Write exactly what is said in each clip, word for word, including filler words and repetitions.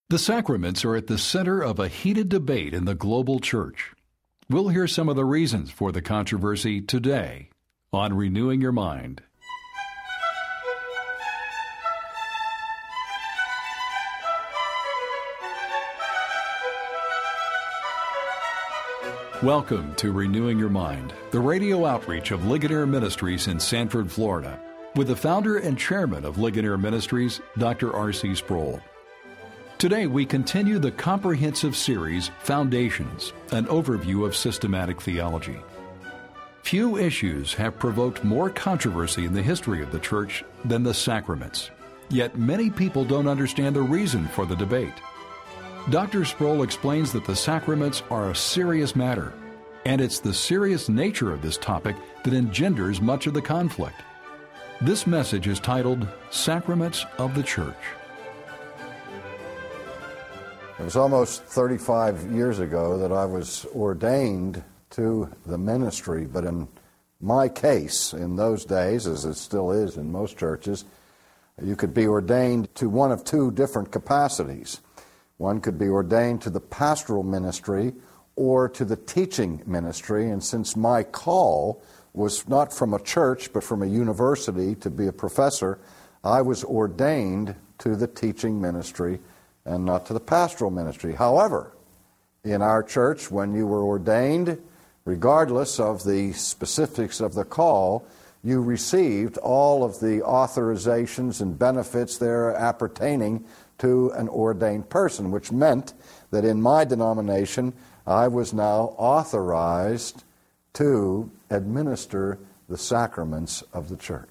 The sacraments are at the center of a heated debate in the global church. We'll hear some of the reasons for the controversy today on Renewing Your Mind. Welcome to Renewing Your Mind, the radio outreach of Ligonier Ministries in Sanford, Florida, with the founder and chairman of Ligonier Ministries, Doctor R C Sproul. Today, we continue the comprehensive series, Foundations, an overview of systematic theology. Few issues have provoked more controversy in the history of the church than the sacraments. Yet many people don't understand the reason for the debate. Doctor Sproul explains that the sacraments are a serious matter, and it's the serious nature of this topic that engenders much of the conflict. This message is titled, Sacraments of the Church. It was almost thirty-five years ago that I was ordained to the ministry, but in my case, in those days, as it still is in most churches, you could be ordained to one of two different capacities. One could be ordained to the pastoral ministry or to the teaching ministry, and since my call was not from a church but from a university to be a professor, I was ordained to the teaching ministry and not to the pastoral ministry. However, in our church, when you were ordained, regardless of the specifics of the call, you received all of the authorizations and benefits there appertaining to an ordained person, which meant that in my denomination, I was now authorized to administer the sacraments of the church.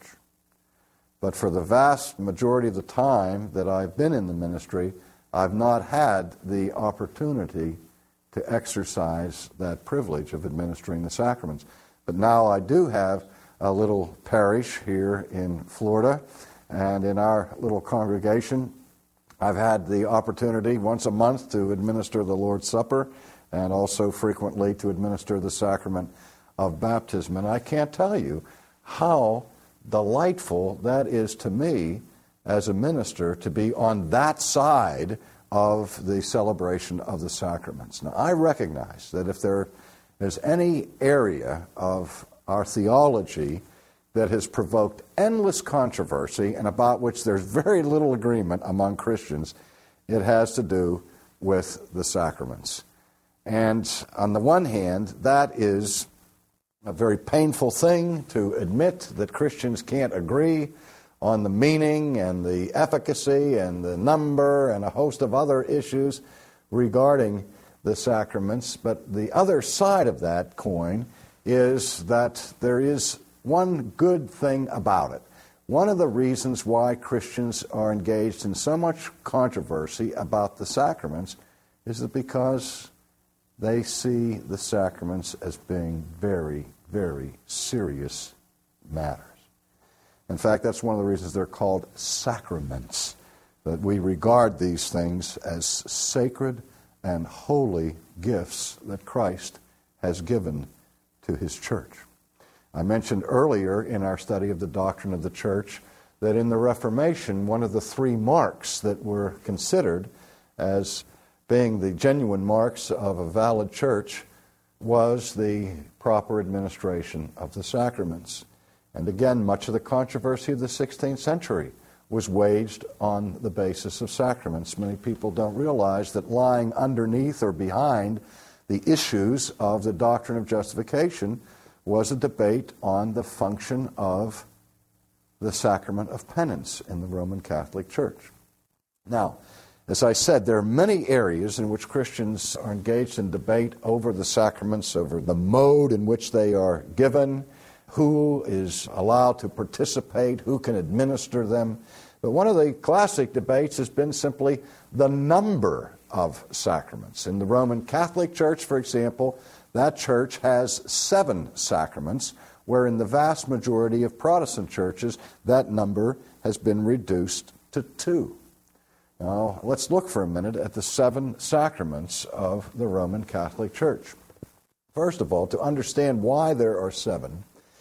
But for the vast majority of the time that I've been in the ministry, I've not had the opportunity to exercise that privilege of administering the sacraments. But now I do have a little parish here in Florida, and in our little congregation, I've had the opportunity once a month to administer the Lord's Supper and also frequently to administer the sacrament of baptism. And I can't tell you how delightful that is to me as a minister to be on that side of the celebration of the sacraments. Now, I recognize that if there is any area of our theology that has provoked endless controversy and about which there's very little agreement among Christians, it has to do with the sacraments. And on the one hand, that is a very painful thing to admit that Christians can't agree on the meaning and the efficacy and the number and a host of other issues regarding the sacraments. But the other side of that coin is that there is one good thing about it. One of the reasons why Christians are engaged in so much controversy about the sacraments is that because they see the sacraments as being very, very serious matters. In fact, that's one of the reasons they're called sacraments, that we regard these things as sacred and holy gifts that Christ has given to His church. I mentioned earlier in our study of the doctrine of the church that in the Reformation, one of the three marks that were considered as being the genuine marks of a valid church was the proper administration of the sacraments. And again, much of the controversy of the sixteenth century was waged on the basis of sacraments. Many people don't realize that lying underneath or behind the issues of the doctrine of justification was a debate on the function of the sacrament of penance in the Roman Catholic Church. Now, as I said, there are many areas in which Christians are engaged in debate over the sacraments, over the mode in which they are given, who is allowed to participate, who can administer them. But one of the classic debates has been simply the number of sacraments. In the Roman Catholic Church, for example, that church has seven sacraments, where in the vast majority of Protestant churches, that number has been reduced to two. Now, let's look for a minute at the seven sacraments of the Roman Catholic Church. First of all, to understand why there are seven,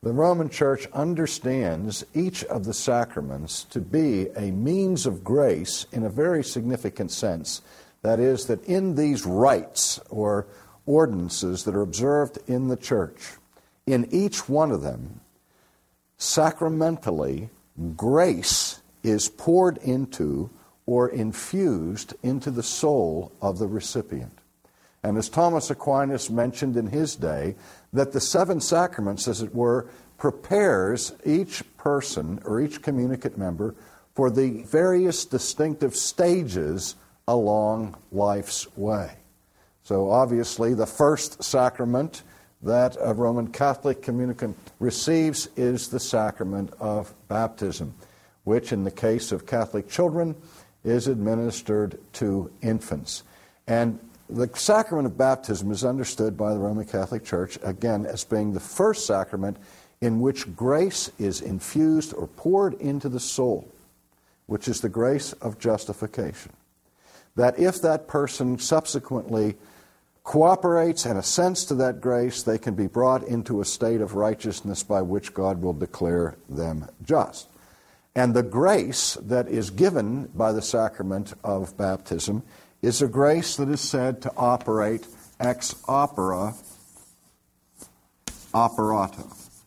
The Roman Church understands each of the sacraments to be a means of grace in a very significant sense. That is, that in these rites or ordinances that are observed in the church, in each one of them, sacramentally, grace is poured into or infused into the soul of the recipient. And as Thomas Aquinas mentioned in his day, that the seven sacraments, as it were, prepares each person or each communicant member for the various distinctive stages along life's way. So obviously the first sacrament that a Roman Catholic communicant receives is the sacrament of baptism, which in the case of Catholic children is administered to infants. And the sacrament of baptism is understood by the Roman Catholic Church, again, as being the first sacrament in which grace is infused or poured into the soul, which is the grace of justification. That if that person subsequently cooperates and assents to that grace, they can be brought into a state of righteousness by which God will declare them just. And the grace that is given by the sacrament of baptism is a grace that is said to operate ex opere operato.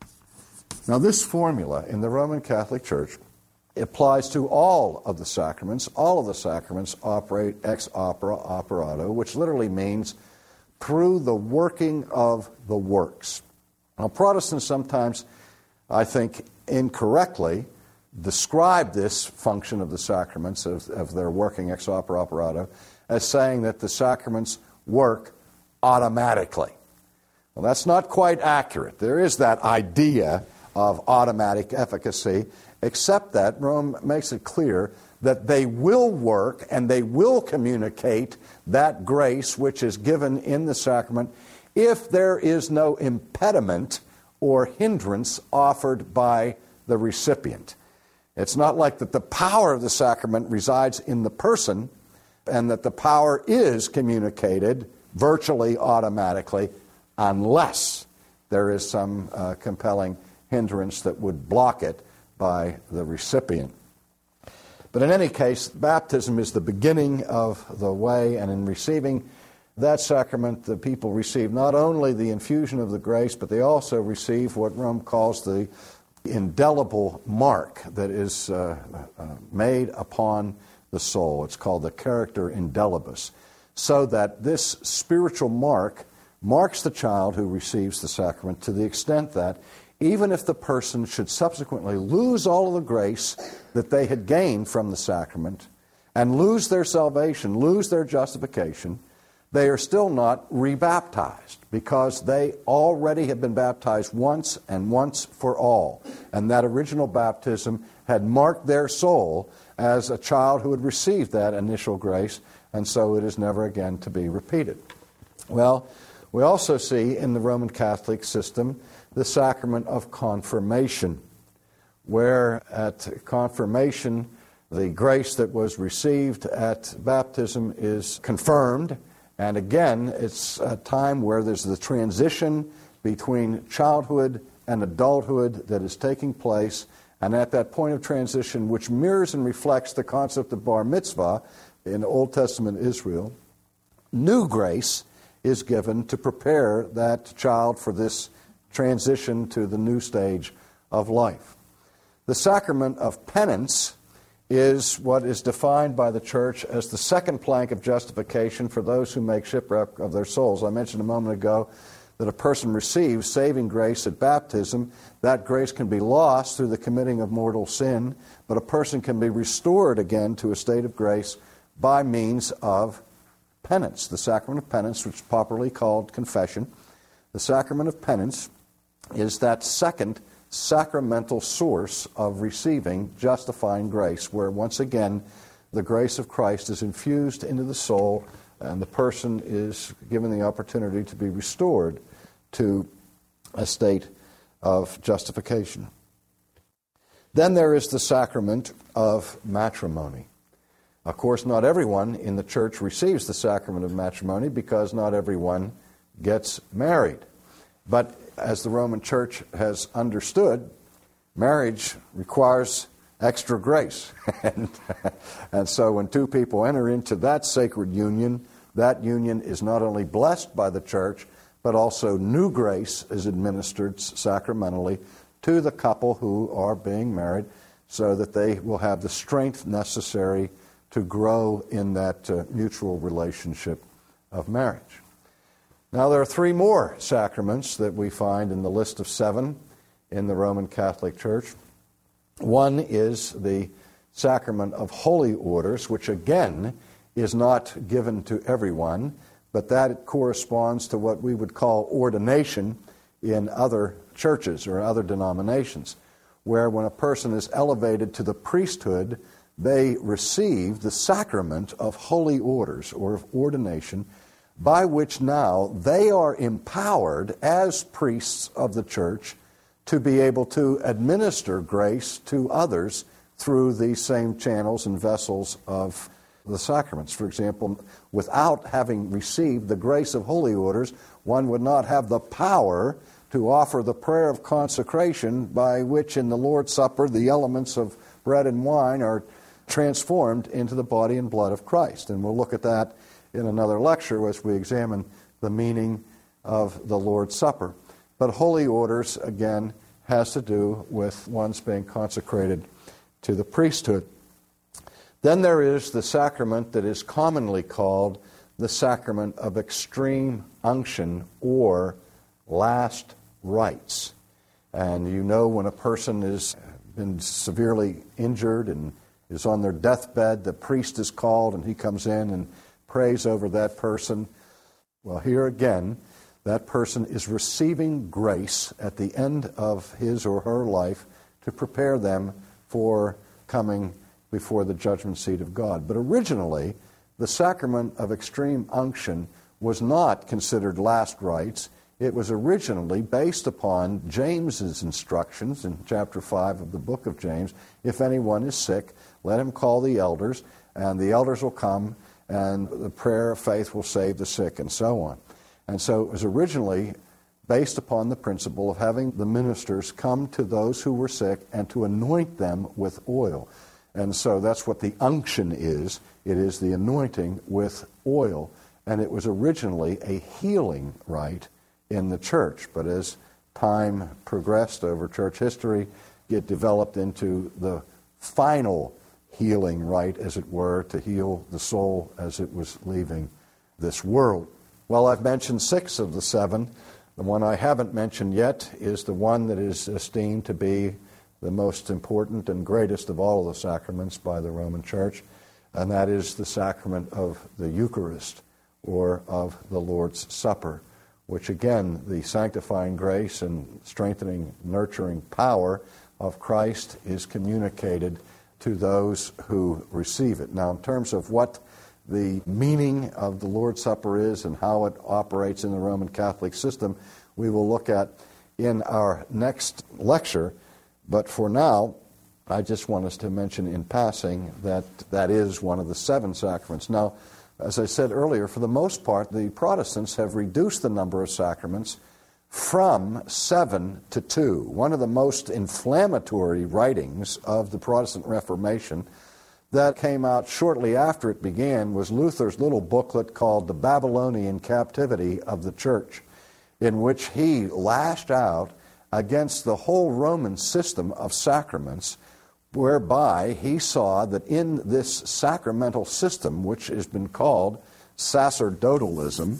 Now, this formula in the Roman Catholic Church applies to all of the sacraments. All of the sacraments operate ex opere operato, which literally means through the working of the works. Now, Protestants sometimes, I think, incorrectly describe this function of the sacraments, of, of their working ex opere operato, as saying that the sacraments work automatically. Well, that's not quite accurate. There is that idea of automatic efficacy, except that Rome makes it clear that they will work and they will communicate that grace which is given in the sacrament if there is no impediment or hindrance offered by the recipient. It's not like that the power of the sacrament resides in the person and that the power is communicated virtually automatically unless there is some uh, compelling hindrance that would block it by the recipient. But in any case, baptism is the beginning of the way, and in receiving that sacrament, the people receive not only the infusion of the grace, but they also receive what Rome calls the indelible mark that is uh, uh, made upon the soul. It's called the character indelibus, so that this spiritual mark marks the child who receives the sacrament to the extent that even if the person should subsequently lose all of the grace that they had gained from the sacrament and lose their salvation, lose their justification, they are still not rebaptized because they already have been baptized once and once for all. And that original baptism had marked their soul as a child who had received that initial grace, and so it is never again to be repeated. Well, we also see in the Roman Catholic system the sacrament of confirmation, where at confirmation the grace that was received at baptism is confirmed. And again, it's a time where there's the transition between childhood and adulthood that is taking place. And at that point of transition, which mirrors and reflects the concept of bar mitzvah in Old Testament Israel, new grace is given to prepare that child for this transition to the new stage of life. The sacrament of penance is what is defined by the Church as the second plank of justification for those who make shipwreck of their souls. I mentioned a moment ago that a person receives saving grace at baptism. That grace can be lost through the committing of mortal sin, but a person can be restored again to a state of grace by means of penance, the sacrament of penance, which is popularly called confession. The sacrament of penance is that second sacramental source of receiving justifying grace, where once again the grace of Christ is infused into the soul and the person is given the opportunity to be restored to a state of justification. Then there is the sacrament of matrimony. Of course, not everyone in the church receives the sacrament of matrimony because not everyone gets married. But as the Roman Church has understood, marriage requires extra grace. and, and so when two people enter into that sacred union, that union is not only blessed by the church, but also new grace is administered sacramentally to the couple who are being married, so that they will have the strength necessary to grow in that uh, mutual relationship of marriage. Now, there are three more sacraments that we find in the list of seven in the Roman Catholic Church. One is the sacrament of holy orders, which again is not given to everyone, but that corresponds to what we would call ordination in other churches or other denominations, where when a person is elevated to the priesthood, they receive the sacrament of holy orders or of ordination, by which now they are empowered as priests of the church to be able to administer grace to others through these same channels and vessels of the sacraments. For example, without having received the grace of holy orders, one would not have the power to offer the prayer of consecration, by which in the Lord's Supper the elements of bread and wine are transformed into the body and blood of Christ. And we'll look at that in another lecture as we examine the meaning of the Lord's Supper. But holy orders, again, has to do with one's being consecrated to the priesthood. Then there is the sacrament that is commonly called the sacrament of extreme unction or last rites. And you know, when a person has been severely injured and is on their deathbed, the priest is called and he comes in and prays over that person. Well, here again, that person is receiving grace at the end of his or her life to prepare them for coming before the judgment seat of God. But originally, the sacrament of extreme unction was not considered last rites. It was originally based upon James's instructions in chapter five of the book of James. If anyone is sick, let him call the elders, and the elders will come, and the prayer of faith will save the sick, and so on. And so it was originally based upon the principle of having the ministers come to those who were sick and to anoint them with oil. And so that's what the unction is. It is the anointing with oil. And it was originally a healing rite in the church. But as time progressed over church history, it developed into the final healing rite, as it were, to heal the soul as it was leaving this world. Well, I've mentioned six of the seven. The one I haven't mentioned yet is the one that is esteemed to be the most important and greatest of all of the sacraments by the Roman Church, and that is the sacrament of the Eucharist, or of the Lord's Supper, which again, the sanctifying grace and strengthening, nurturing power of Christ is communicated to those who receive it. Now, in terms of what the meaning of the Lord's Supper is and how it operates in the Roman Catholic system, we will look at in our next lecture. But for now, I just want us to mention in passing that that is one of the seven sacraments. Now, as I said earlier, for the most part, the Protestants have reduced the number of sacraments from seven to two. One of the most inflammatory writings of the Protestant Reformation that came out shortly after it began was Luther's little booklet called The Babylonian Captivity of the Church, in which he lashed out against the whole Roman system of sacraments, whereby he saw that in this sacramental system, which has been called sacerdotalism,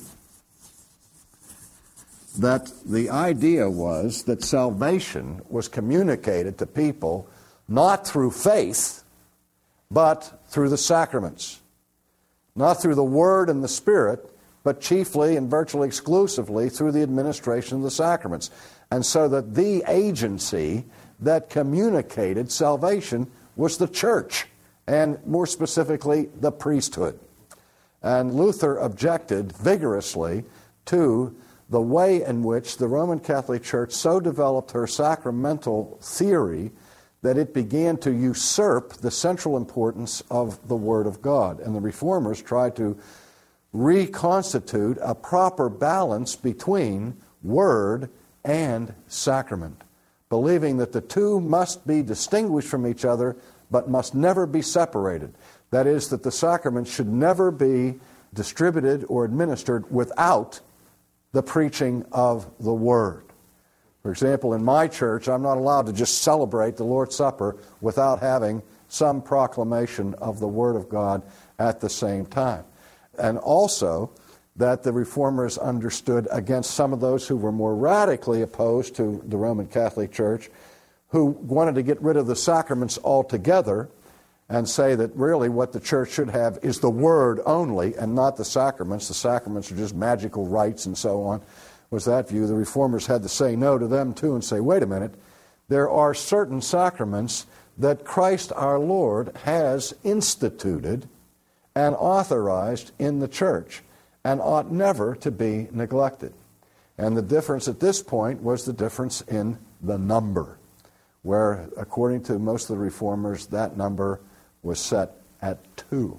that the idea was that salvation was communicated to people not through faith, but through the sacraments. Not through the Word and the Spirit, but chiefly and virtually exclusively through the administration of the sacraments. And so that the agency that communicated salvation was the church, and more specifically, the priesthood. And Luther objected vigorously to the way in which the Roman Catholic Church so developed her sacramental theory that it began to usurp the central importance of the Word of God. And the Reformers tried to reconstitute a proper balance between word and sacrament, believing that the two must be distinguished from each other but must never be separated. That is, that the sacraments should never be distributed or administered without the preaching of the Word. For example, in my church, I'm not allowed to just celebrate the Lord's Supper without having some proclamation of the Word of God at the same time. And also that the Reformers understood against some of those who were more radically opposed to the Roman Catholic Church, who wanted to get rid of the sacraments altogether and say that really what the church should have is the Word only and not the sacraments. The sacraments are just magical rites and so on, was that view. The Reformers had to say no to them too and say, wait a minute, there are certain sacraments that Christ our Lord has instituted and authorized in the church and ought never to be neglected. And the difference at this point was the difference in the number, where, according to most of the Reformers, that number was set at two,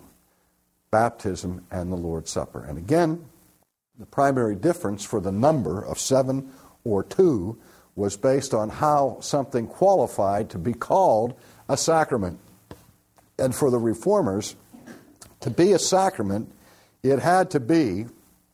baptism and the Lord's Supper. And again, the primary difference for the number of seven or two was based on how something qualified to be called a sacrament. And for the Reformers, to be a sacrament, it had to be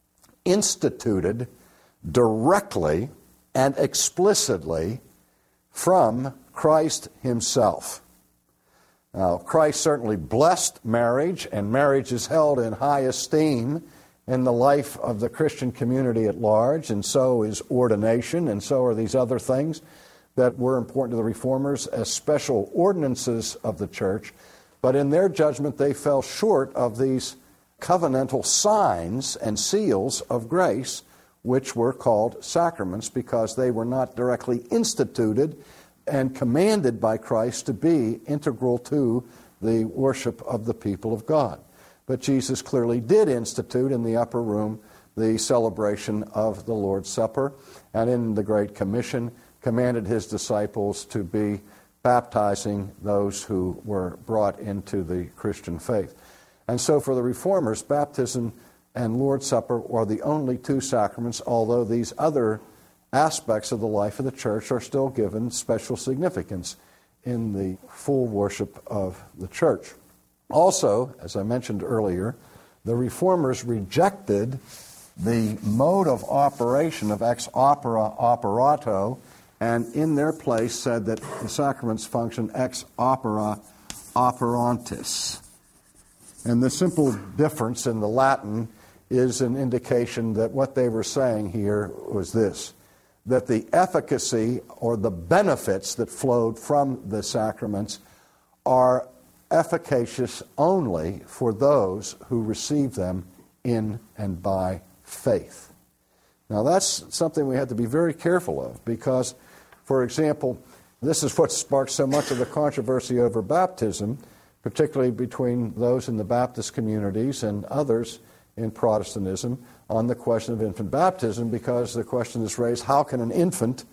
instituted directly and explicitly from Christ himself. Now, Christ certainly blessed marriage, and marriage is held in high esteem in the life of the Christian community at large, and so is ordination, and so are these other things that were important to the Reformers as special ordinances of the church. But in their judgment, they fell short of these covenantal signs and seals of grace, which were called sacraments, because they were not directly instituted and commanded by Christ to be integral to the worship of the people of God. But Jesus clearly did institute in the upper room the celebration of the Lord's Supper, and in the Great Commission commanded his disciples to be baptizing those who were brought into the Christian faith. And so for the Reformers, baptism and Lord's Supper are the only two sacraments, although these other aspects of the life of the church are still given special significance in the full worship of the church. Also, as I mentioned earlier, the Reformers rejected the mode of operation of ex opere operato, and in their place said that the sacraments function ex opere operantis. And the simple difference in the Latin is an indication that what they were saying here was this, that the efficacy or the benefits that flowed from the sacraments are efficacious only for those who receive them in and by faith. Now that's something we have to be very careful of, because, for example, this is what sparked so much of the controversy over baptism, particularly between those in the Baptist communities and others in Protestantism, on the question of infant baptism, because the question is raised, how can an infant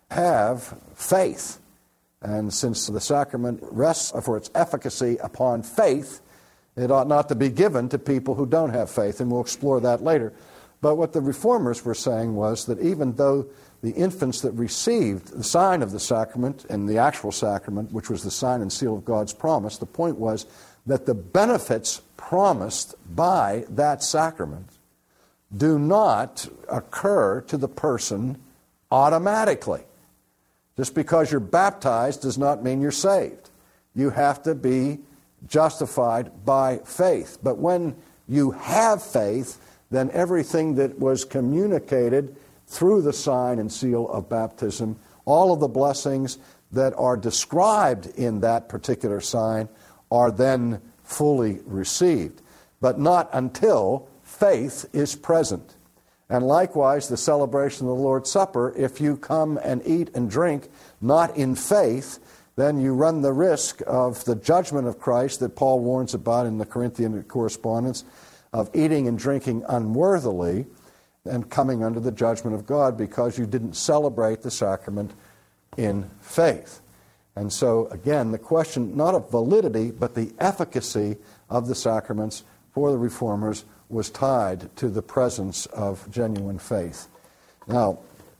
have faith? And since the sacrament rests for its efficacy upon faith, it ought not to be given to people who don't have faith, and we'll explore that later. But what the Reformers were saying was that even though the infants that received the sign of the sacrament and the actual sacrament, which was the sign and seal of God's promise, the point was that the benefits promised by that sacrament do not occur to the person automatically. Just because you're baptized does not mean you're saved. You have to be justified by faith. But when you have faith, then everything that was communicated through the sign and seal of baptism, all of the blessings that are described in that particular sign are then fully received, but not until faith is present. And likewise, the celebration of the Lord's Supper, if you come and eat and drink not in faith, then you run the risk of the judgment of Christ that Paul warns about in the Corinthian correspondence, of eating and drinking unworthily and coming under the judgment of God because you didn't celebrate the sacrament in faith. And so, again, the question not of validity, but the efficacy of the sacraments for the Reformers was tied to the presence of genuine faith. Now,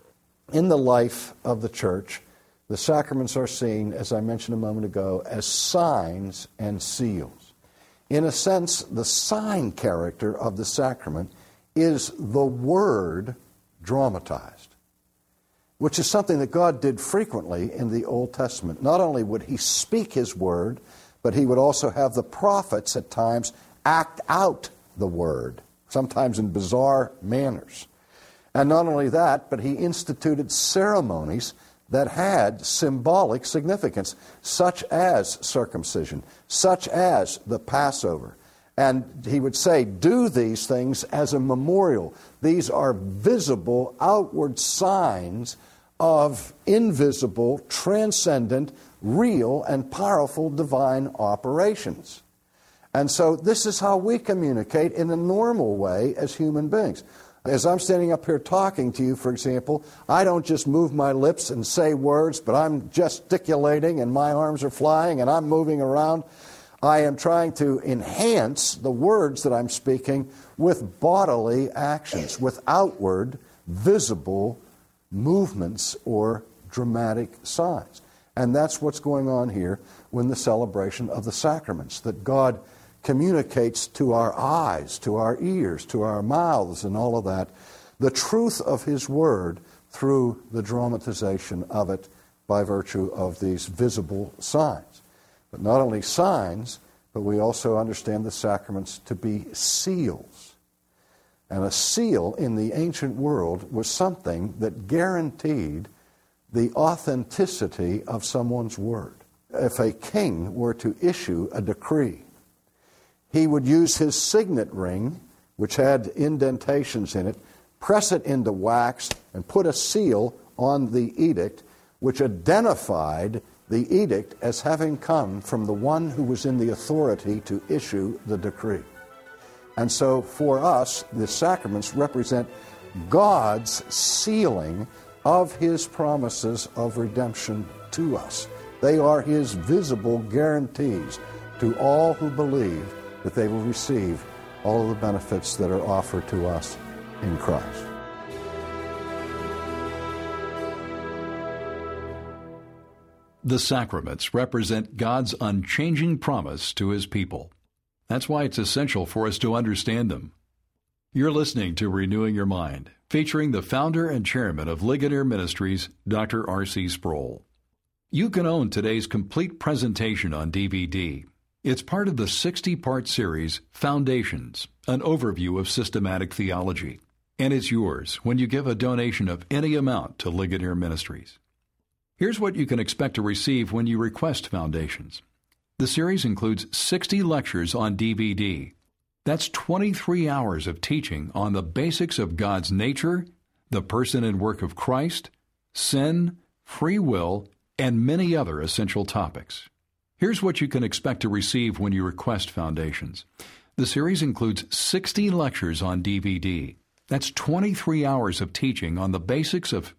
In the life of the church, the sacraments are seen, as I mentioned a moment ago, as signs and seals. In a sense, the sign character of the sacrament is the Word dramatized, which is something that God did frequently in the Old Testament. Not only would He speak His Word, but He would also have the prophets at times act out the Word, sometimes in bizarre manners. And not only that, but He instituted ceremonies that had symbolic significance, such as circumcision, such as the Passover. And He would say, do these things as a memorial. These are visible, outward signs of invisible, transcendent, real, and powerful divine operations. And so this is how we communicate in a normal way as human beings. As I'm standing up here talking to you, for example, I don't just move my lips and say words, but I'm gesticulating and my arms are flying and I'm moving around. I am trying to enhance the words that I'm speaking with bodily actions, with outward, visible movements or dramatic signs. And that's what's going on here in the celebration of the sacraments, that God communicates to our eyes, to our ears, to our mouths, and all of that, the truth of His Word through the dramatization of it by virtue of these visible signs. But not only signs, but we also understand the sacraments to be seals. And a seal in the ancient world was something that guaranteed the authenticity of someone's word. If a king were to issue a decree, he would use his signet ring, which had indentations in it, press it into wax, and put a seal on the edict, which identified the edict as having come from the one who was in the authority to issue the decree. And so for us, the sacraments represent God's sealing of His promises of redemption to us. They are His visible guarantees to all who believe that they will receive all of the benefits that are offered to us in Christ. The sacraments represent God's unchanging promise to His people. That's why it's essential for us to understand them. You're listening to Renewing Your Mind, featuring the founder and chairman of Ligonier Ministries, Doctor R C Sproul. You can own today's complete presentation on D V D. It's part of the sixty-part series, Foundations, an overview of systematic theology. And it's yours when you give a donation of any amount to Ligonier Ministries. Here's what you can expect to receive when you request Foundations. The series includes sixty lectures on D V D. That's twenty-three hours of teaching on the basics of God's nature, the person and work of Christ, sin, free will, and many other essential topics. Here's what you can expect to receive when you request Foundations. The series includes sixty lectures on D V D. That's twenty-three hours of teaching on the basics of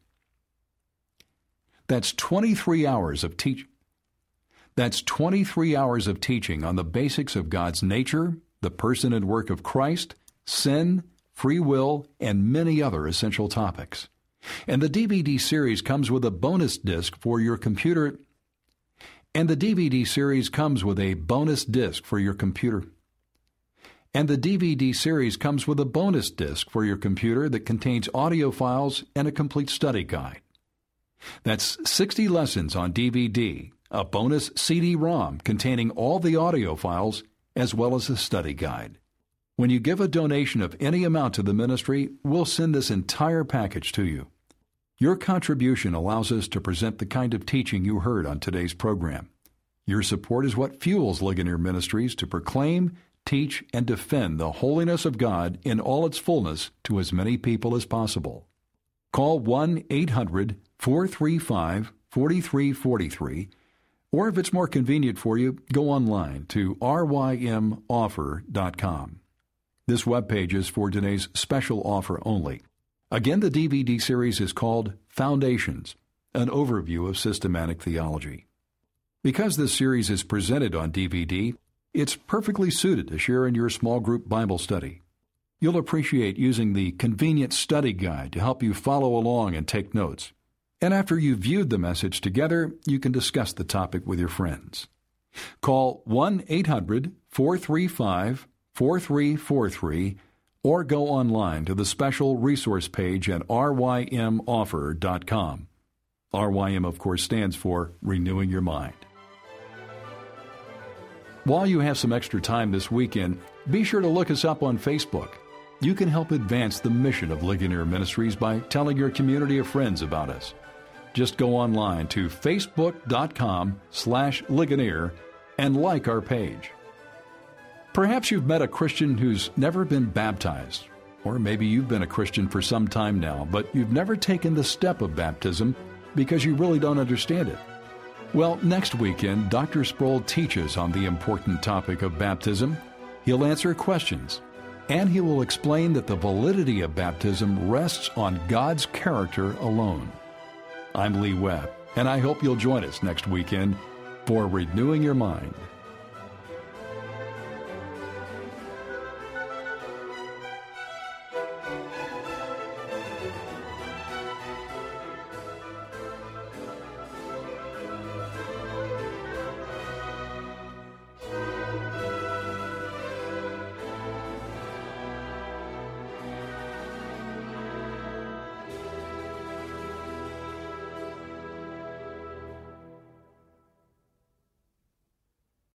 That's twenty-three hours of teach That's twenty-three hours of teaching on the basics of God's nature, the person and work of Christ, sin, free will, and many other essential topics. And the D V D series comes with a bonus disc for your computer And the D V D series comes with a bonus disc for your computer. And the D V D series comes with a bonus disc for your computer that contains audio files and a complete study guide. That's sixty lessons on D V D, a bonus C D ROM containing all the audio files, as well as a study guide. When you give a donation of any amount to the ministry, we'll send this entire package to you. Your contribution allows us to present the kind of teaching you heard on today's program. Your support is what fuels Ligonier Ministries to proclaim, teach, and defend the holiness of God in all its fullness to as many people as possible. Call one eight hundred four three five four three four three, or if it's more convenient for you, go online to r y m offer dot com. This webpage is for today's special offer only. Again, the D V D series is called Foundations, an overview of systematic theology. Because this series is presented on D V D, it's perfectly suited to share in your small group Bible study. You'll appreciate using the convenient study guide to help you follow along and take notes. And after you've viewed the message together, you can discuss the topic with your friends. Call one eight hundred four three five four three four three or go online to the special resource page at r y m offer dot com. R Y M, of course, stands for Renewing Your Mind. While you have some extra time this weekend, be sure to look us up on Facebook. You can help advance the mission of Ligonier Ministries by telling your community of friends about us. Just go online to facebook.com slash Ligonier and like our page. Perhaps you've met a Christian who's never been baptized, or maybe you've been a Christian for some time now, but you've never taken the step of baptism because you really don't understand it. Well, next weekend, Doctor Sproul teaches on the important topic of baptism. He'll answer questions, and he will explain that the validity of baptism rests on God's character alone. I'm Lee Webb, and I hope you'll join us next weekend for Renewing Your Mind.